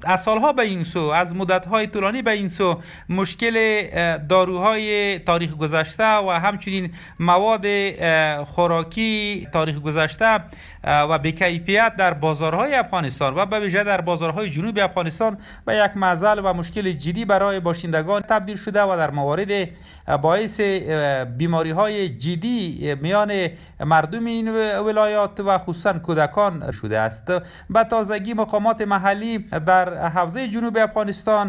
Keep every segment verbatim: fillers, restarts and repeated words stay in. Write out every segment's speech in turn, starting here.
از سالها به این سو، از مدت‌های طولانی به این سو، مشکل داروهای تاریخ گذشته و همچنین مواد خوراکی تاریخ گذشته و بی‌کیفیت در بازارهای افغانستان و به ویژه در بازارهای جنوبی افغانستان به یک معضل و مشکل جدی برای باشندگان تبدیل شده و در موارد باعث بیماری‌های جدی میان مردم این ولایات و خصوصا کودکان شده است. به تازگی مقامات محلی در حوزه جنوب افغانستان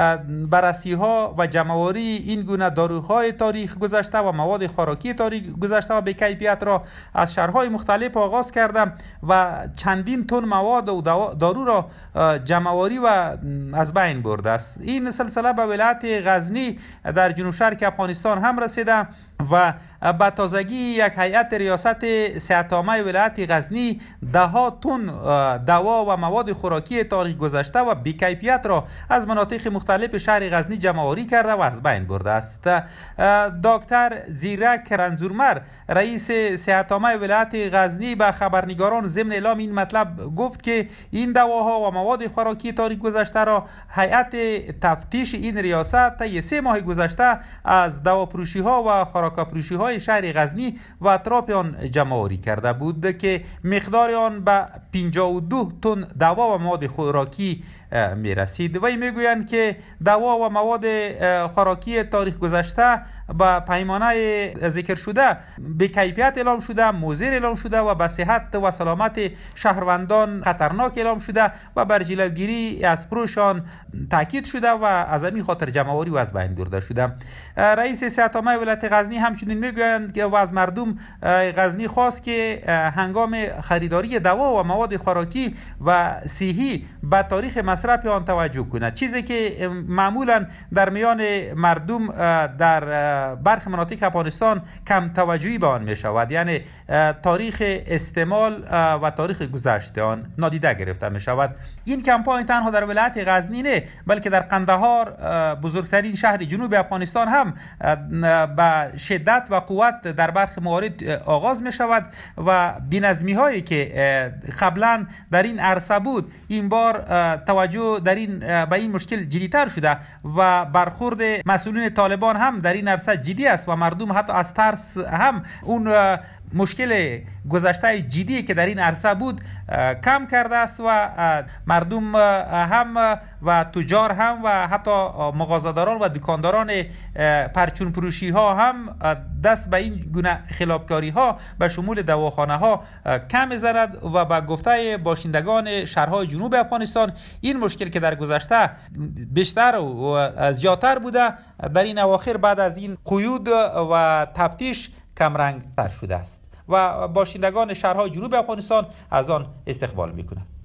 بررسی‌ها و جمع‌آوری این گونه داروهای تاریخ گذشته و مواد خوراکی تاریخ گذشته و بی‌کیفیت را از شهرهای مختلف آغاز کرده و چندین تن مواد و دارو را جمع‌آوری و از بین برده است. این سلسله به ولایت غزنی در جنوب شرق افغانستان هم رسیده و با تازگی یک هیئت ریاست صحت عامه ولایت غزنی ده ها تن دوا و مواد خوراکی تاریخ گذشته و بی‌کیفیت را از مناطق مختلف شهر غزنی جمع‌آوری کرده و از بین برده است. دکتر زیرک رنزورمر رئیس صحت عامه ولایت غزنی به خبرنگاران ضمن اعلام این مطلب گفت که این دواها و مواد خوراکی تاریخ گذشته را هیئت تفتیش این ریاست طی سه ماه گذشته از دواپروشی ها و خوراک‌فروشی های شهر غزنی و اطراف آن جمع‌آوری کرده بود که مقدار آن به پنجاه و دو تن دوا و مواد خوراکی می رسید. و میگویند که دوا و مواد خوراکی تاریخ گذشته با پیمانه ذکر شده به کیفیت اعلام شده، مضر اعلام شده و به صحت و سلامت شهروندان خطرناک اعلام شده و بر جلوگیری از فروشان تاکید شده و از همین خاطر جمع‌آوری و از بین برده شده. رئیس صحت عامه ولایت غزنی همچنین میگویند که از مردم غزنی خواست که هنگام خریداری دوا و مواد خوراکی و صحی به تاریخ مصرف آن توجه کند، چیزی که معمولا در میان مردم در برخی مناطق افغانستان کم توجهی به آن می شود، یعنی تاریخ استعمال و تاریخ گذشته آن نادیده گرفته می شود. این کمپاین تنها در ولایت غزنی نه بلکه در قندهار بزرگترین شهر جنوب افغانستان هم به شدت و قوت در برخی موارد آغاز می شود و بی‌نظمی هایی که قبلا در این عرصه بود این بار توجه در این به این مشکل جدی‌تر شده و برخورد مسئولین طالبان هم در این عرصه جدی است و مردم حتی از ترس هم اون مشکل گذشته جدی که در این عرصه بود کم کرده است و مردم هم و تجار هم و حتی مغازه‌داران و دکانداران پرچون فروشی ها هم دست به این گونه خلافکاری ها به شمول دواخانه ها کم می‌زند و با گفته باشندگان شهرهای جنوب افغانستان این مشکل که در گذشته بیشتر و زیادتر بوده در این اواخر بعد از این قیود و تفتیش کمرنگ تر شده است و باشندگان شهرهای جنوب افغانستان از آن استقبال می‌کنند.